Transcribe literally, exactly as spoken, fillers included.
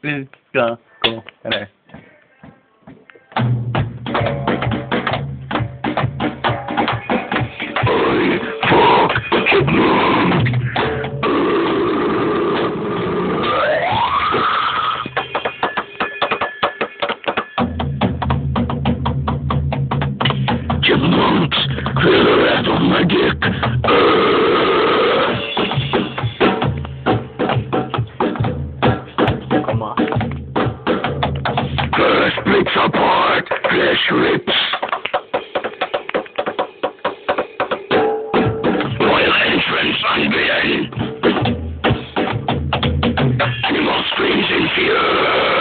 Please go, go, there. Chipmunks, clear the rest of my dick. Come on. Flesh splits apart, flesh rips. Royal entrance unveiled. Animal screams in fear.